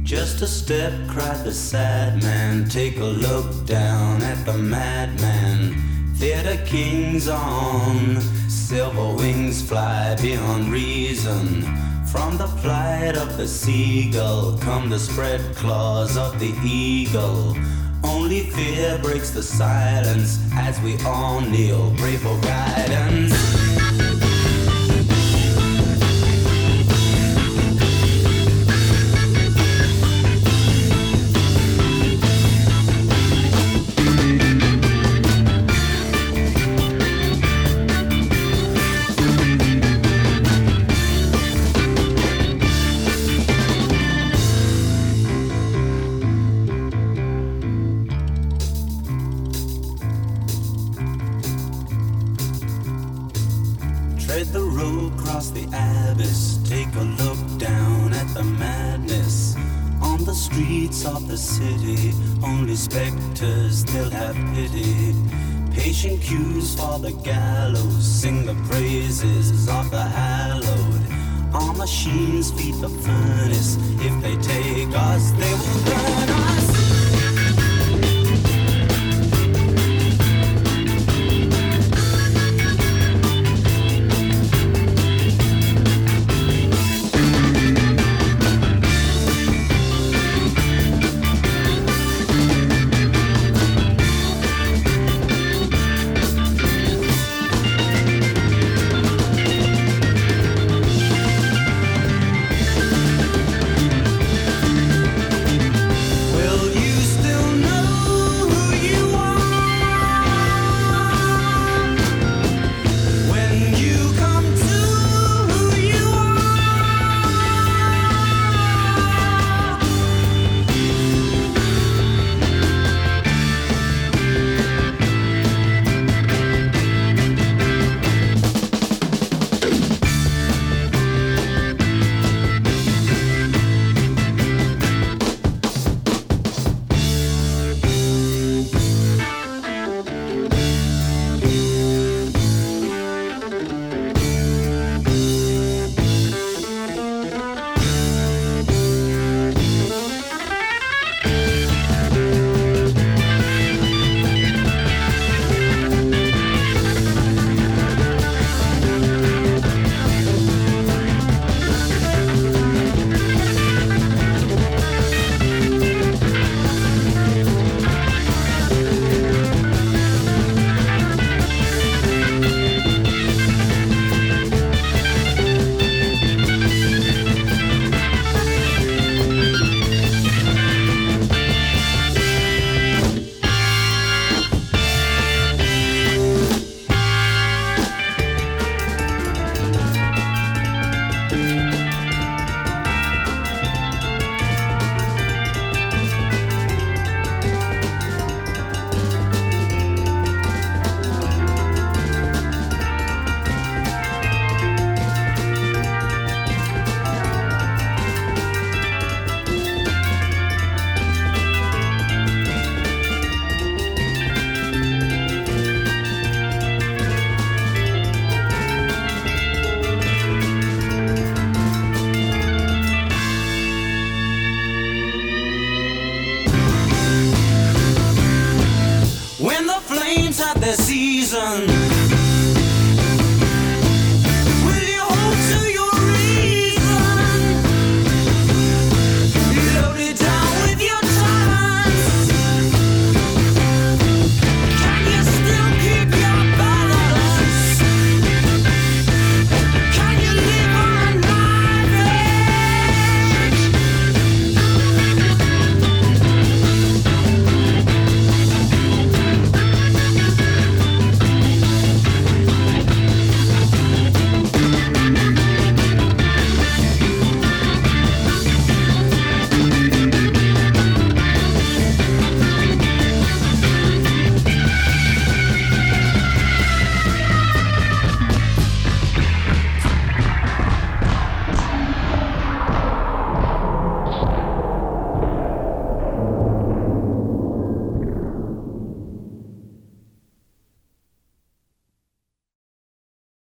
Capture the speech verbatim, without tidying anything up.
Just a step, cried the sad man. Take a look down at the madman. Theater kings on silver wings fly beyond reason. From the flight of the seagull come the spread claws of the eagle. Only fear breaks the silence as we all kneel, pray for guidance. The road across the abyss, take a look down at the madness. On the streets of the city, only specters still have pity. Patient cues for the gallows, sing the praises of the hallowed. Our machines feed the furnace, if they take us, they will burn us. When the flames had their season,